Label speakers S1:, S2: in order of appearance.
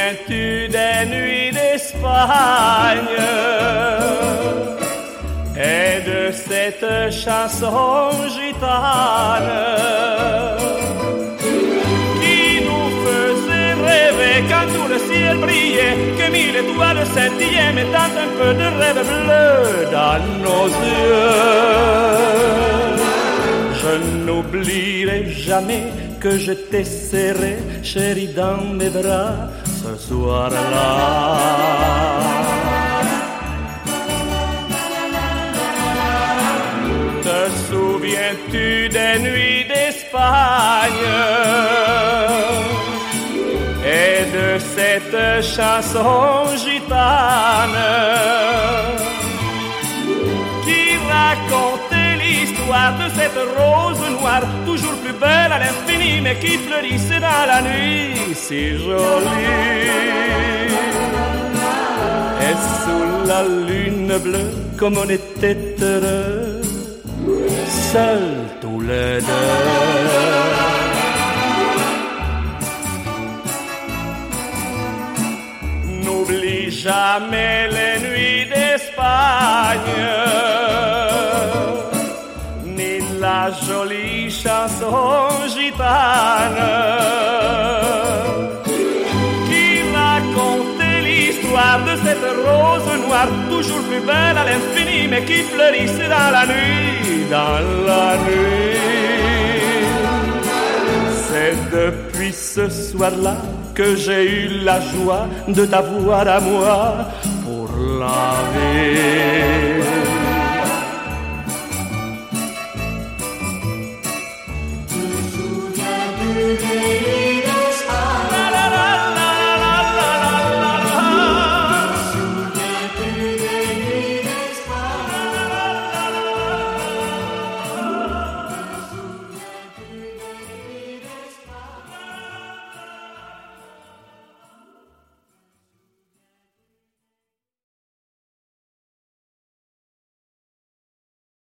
S1: souviens-tu des nuits d'Espagne et de cette chanson gitane qui nous faisait rêver quand tout le ciel brillait, que mille étoiles scintillaient, mettant un peu de rêve bleu dans nos yeux. Je n'oublierai jamais que je t'ai serré, chérie, dans mes bras ce soir-là. Te souviens-tu des nuits d'Espagne et de cette chanson gitane qui racontait l'histoire de cette rose noire, toujours plus belle à l'infini, mais qui fleurissait dans la nuit, si jolie. Et sous la lune bleue, comme on était heureux, seuls tous les deux. N'oublie jamais les nuits d'Espagne, ni la jolie chanson gitane qui racontait l'histoire de cette rose noire, toujours plus belle à l'infini, mais qui fleurissait dans la nuit, dans la nuit. C'est depuis ce soir-là que j'ai eu la joie de t'avoir à moi pour la vie.
S2: Te souviens-tu des